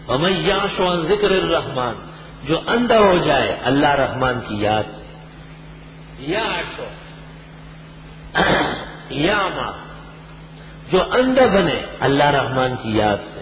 ومن یعش عن ذکر الرحمن، جو اندھا ہو جائے اللہ رحمان کی یاد سے. یعش یعما، جو اندھا بنے اللہ رحمان کی یاد سے.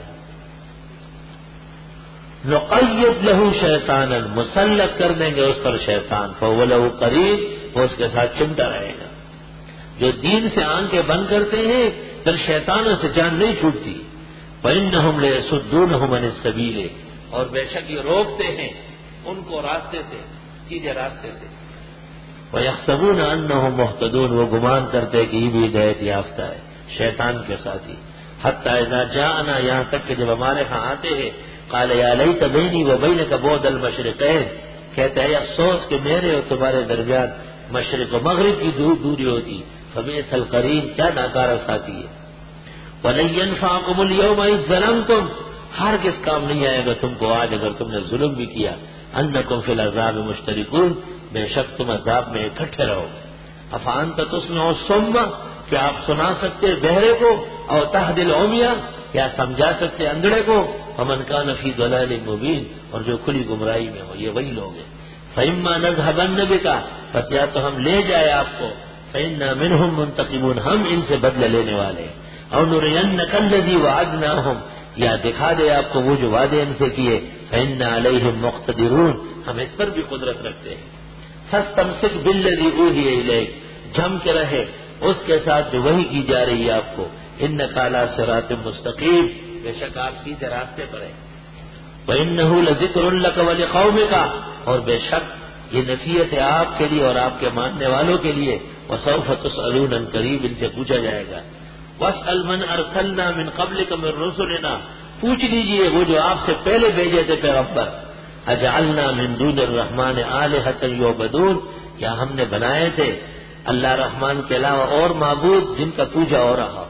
نقید لہو شیطانا، مسلط کر دیں گے اس پر شیطان، فهو له قرین، وہ اس کے ساتھ چمٹا رہے گا. جو دین سے آنکھیں بند کرتے ہیں پھر شیطانوں سے جان نہیں چھوٹتی. وَإِنَّهُمْ لَيَصُدُّونَهُمْ عَنِ السَّبِيلِ، اور بے شک یہ روکتے ہیں ان کو راستے سے، سیدھے راستے سے. وَيَحْسَبُونَ أَنَّهُمْ مُهْتَدُونَ، وہ گمان کرتے کہ یہ بھی ہدایت یافتہ ہے، شیطان کے ساتھی. حَتَّى إِذَا جَاءَنَا، یہاں تک کہ جب ہمارے ہاں آتے ہیں، قَالَ يَا لَيْتَ بَيْنِي وَبَيْنَكَ بُعْدَ الْمَشْرِقَيْنِ، کہتے ہیں افسوس کہ میرے اور تمہارے درمیان مشرق و مغرب کی دوری ہوتی. فَبِئْسَ الْقَرِینُ، کیا ناکارہ ساتھی ہے. وَلَن يَنفَعَكُمُ الْيَوْمَ إِذ ظَلَمْتُمْ، ہرگز کام نہیں آئے گا تم کو آج اگر تم نے ظلم بھی کیا. أَنَّكُمْ فِي الْعَذَابِ مُشْتَرِكُونَ، بے شک تم عذاب میں اکٹھے رہو گے. أَفَأَنْتَ تُسْمِعُ الصُّمَّ، کیا آپ سنا سکتے بہرے کو، أَوْ تَهْدِي الْعُمْيَ، یا سمجھا سکتے اندھڑے کو. فَمَنْ كَانَ فِي ضَلَالٍ مُبِينٍ، اور جو کھلی گمراہی میں ہو یہ وہی لوگ ہیں. فَإِمَّا نَذْهَبَنَّ بِكَ، پس یا تو ہم لے جائے آپ کو، فَإِنَّا مِنْهُمْ مُنْتَقِمُونَ، ہم ان سے بدلہ لینے والے ہیں. أَوْ نُرِيَنَّكَ الَّذِي وَعَدْنَاهُمْ، یا دکھا دے آپ کو وہ جو وعدے ان سے کیے. فَإِنَّا عَلَيْهِمْ مُقْتَدِرُونَ، ہم اس پر بھی قدرت رکھتے ہیں. فَاسْتَمْسِكْ بِالَّذِي أُوحِيَ إِلَيْكَ، جم کے رہے اس کے ساتھ جو وحی کی جا رہی ہے آپ کو. إِنَّكَ عَلَىٰ صِرَاطٍ مُسْتَقِيمٍ، بے شک آپ سیدھے راستے پر ہیں. وَإِنَّهُ لَذِكْرٌ لَكَ وَلِقَوْمِكَ، اور بے شک یہ نصیحت ہے آپ کے لیے اور آپ کے ماننے والوں کے لیے. وَسَوْفَ تُسْأَلُونَ، عن قریب ان سے پوچھا جائے گا. وَاسْأَلْ مَنْ أَرْسَلْنَا مِنْ قَبْلِكَ مِنْ رُسُلِنَا، پوچھ لیجئے وہ جو آپ سے پہلے بھیجے تھے پیغمبر. أَجَعَلْنَا مِنْ دُونِ الرَّحْمَنِ آلِهَةً يُعْبَدُونَ، کیا ہم نے بنائے تھے اللہ رحمان کے علاوہ اور معبود جن کا پوجا ہو رہا.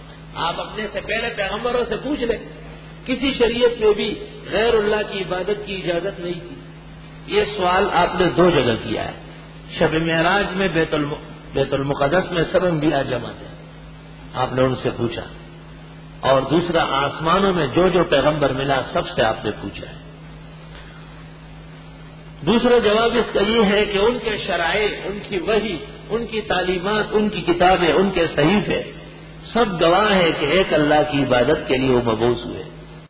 آپ اپنے سے پہلے پیغمبروں سے پوچھ لیں، کسی شریعت میں بھی غیر اللہ کی عبادت کی اجازت نہیں تھی. یہ سوال آپ نے دو جگہ کیا ہے. شب معراج میں بیت المقدس میں سب انبیاء جمع تھے، آپ نے ان سے پوچھا. اور دوسرا آسمانوں میں جو جو پیغمبر ملا سب سے آپ نے پوچھا ہے. دوسرا جواب اس کا یہ ہے کہ ان کے شرائع، ان کی وحی، ان کی تعلیمات، ان کی کتابیں، ان کے صحیفے سب گواہ ہے کہ ایک اللہ کی عبادت کے لیے وہ مبعوث ہوئے.